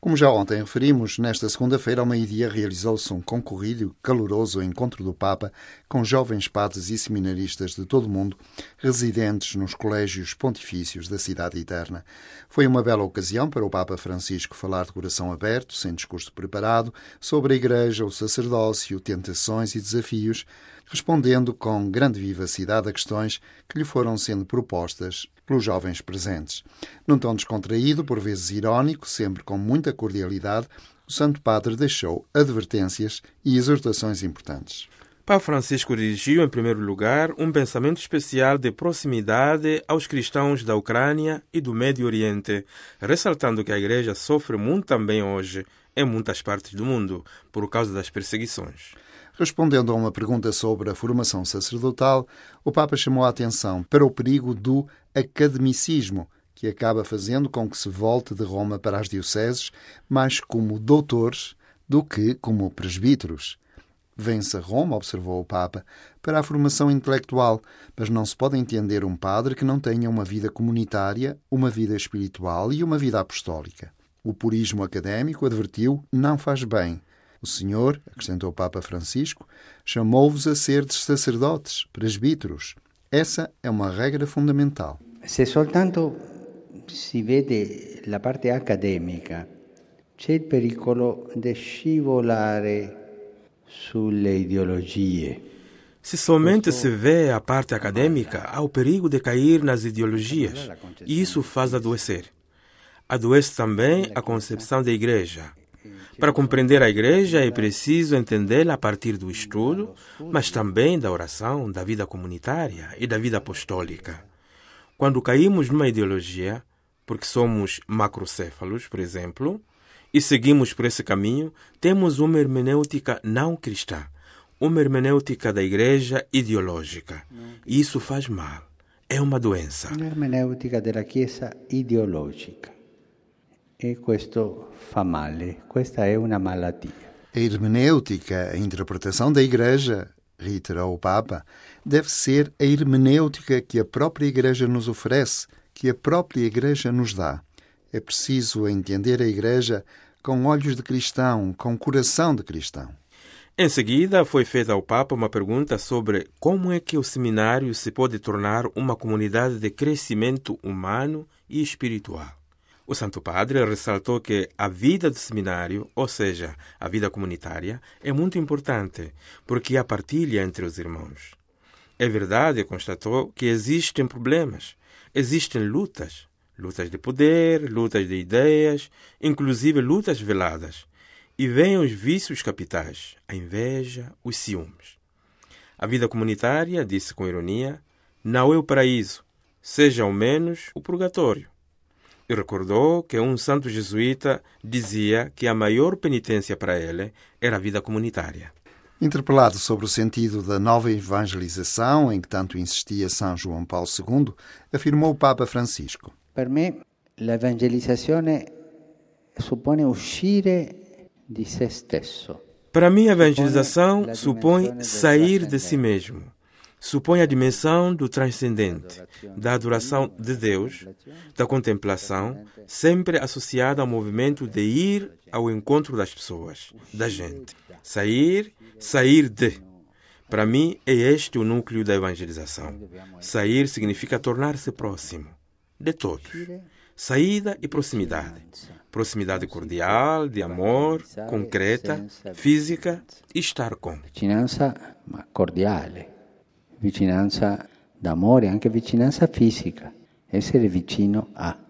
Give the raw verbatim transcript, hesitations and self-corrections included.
Como já ontem referimos, nesta segunda-feira ao meio-dia realizou-se um concorrido e caloroso encontro do Papa com jovens padres e seminaristas de todo o mundo, residentes nos colégios pontifícios da Cidade Eterna. Foi uma bela ocasião para o Papa Francisco falar de coração aberto, sem discurso preparado, sobre a Igreja, o sacerdócio, tentações e desafios, respondendo com grande vivacidade a questões que lhe foram sendo propostas pelos jovens presentes. Num tom descontraído, por vezes irónico, sempre com muita cordialidade, o Santo Padre deixou advertências e exortações importantes. Papa Francisco dirigiu, em primeiro lugar, um pensamento especial de proximidade aos cristãos da Ucrânia e do Médio Oriente, ressaltando que a Igreja sofre muito também hoje, em muitas partes do mundo, por causa das perseguições. Respondendo a uma pergunta sobre a formação sacerdotal, o Papa chamou a atenção para o perigo do academicismo, que acaba fazendo com que se volte de Roma para as dioceses mais como doutores do que como presbíteros. Vem-se a Roma, observou o Papa, para a formação intelectual, mas não se pode entender um padre que não tenha uma vida comunitária, uma vida espiritual e uma vida apostólica. O purismo académico, advertiu, não faz bem. O Senhor, acrescentou o Papa Francisco, chamou-vos a serdes sacerdotes, presbíteros. Essa é uma regra fundamental. Se soltanto si vede la parte accademica, c'è il pericolo di scivolare sulle ideologie. Se somente se vê a parte acadêmica, há o perigo de cair nas ideologias, e isso faz adoecer. Adoece também a concepção da Igreja. Para compreender a Igreja é preciso entendê-la a partir do estudo, mas também da oração, da vida comunitária e da vida apostólica. Quando caímos numa ideologia, porque somos macrocéfalos, por exemplo, e seguimos por esse caminho, temos uma hermenêutica não cristã, uma hermenêutica da Igreja ideológica. E isso faz mal. É uma doença. Uma hermenêutica da Chiesa ideológica. E questo fa male, questa è una malattia. A hermenêutica, a interpretação da Igreja, reiterou o Papa, deve ser a hermenêutica que a própria Igreja nos oferece, que a própria Igreja nos dá. É preciso entender a Igreja com olhos de cristão, com coração de cristão. Em seguida, foi feita ao Papa uma pergunta sobre como é que o seminário se pode tornar uma comunidade de crescimento humano e espiritual. O Santo Padre ressaltou que a vida do seminário, ou seja, a vida comunitária, é muito importante, porque há partilha entre os irmãos. É verdade, constatou, que existem problemas, existem lutas, lutas de poder, lutas de ideias, inclusive lutas veladas. E vêm os vícios capitais, a inveja, os ciúmes. A vida comunitária, disse com ironia, não é o paraíso, seja ao menos o purgatório. E recordou que um santo jesuíta dizia que a maior penitência para ele era a vida comunitária. Interpelado sobre o sentido da nova evangelização, em que tanto insistia São João Paulo segundo, afirmou o Papa Francisco. Per me, la evangelizzazione suppone uscire di se stesso. Para mim, a evangelização supõe sair de si mesmo. Supõe a dimensão do transcendente, da adoração de Deus, da contemplação, sempre associada ao movimento de ir ao encontro das pessoas, da gente. Sair, sair de. Para mim, é este o núcleo da evangelização. Sair significa tornar-se próximo, de todos. Saída e proximidade. Proximidade cordial, de amor, concreta, física e estar com. Vicinanza cordiale. Vicinanza d'amore, anche vicinanza fisica, essere vicino a.